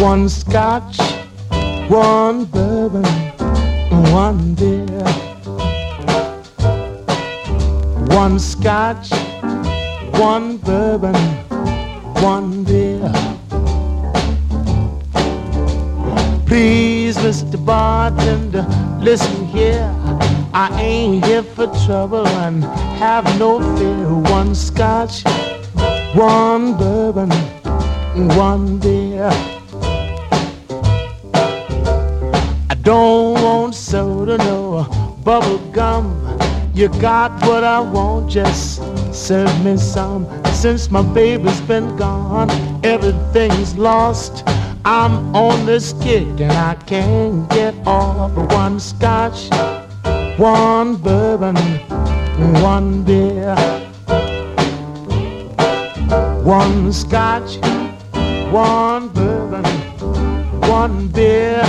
One scotch, one bourbon, one beer. One scotch, one bourbon, one beer. Please, Mr. Bartender, listen here. I ain't here for trouble and have no fear. One scotch, one bourbon, one beer. I don't want soda, no bubble gum. You got what I want, just serve me some. Since my baby's been gone, everything's lost. I'm on this kick and I can't get off. One scotch, one bourbon, one beer. One scotch, one bourbon, one beer.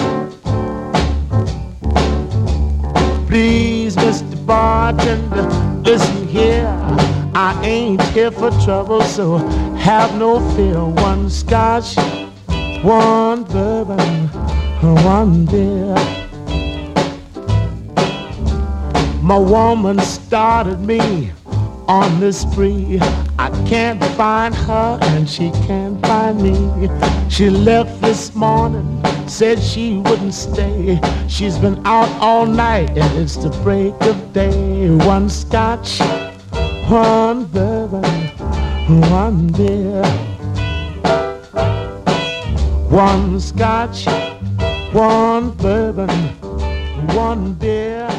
Please, Mr. Bartender, listen here. I ain't here for trouble, so have no fear. One scotch, one bourbon, one beer. My woman started me on this spree. I can't find her and she can't find me. She left this morning, said she wouldn't stay. She's been out all night and it's the break of day. One scotch, one bourbon, one beer. One scotch, one bourbon, one beer.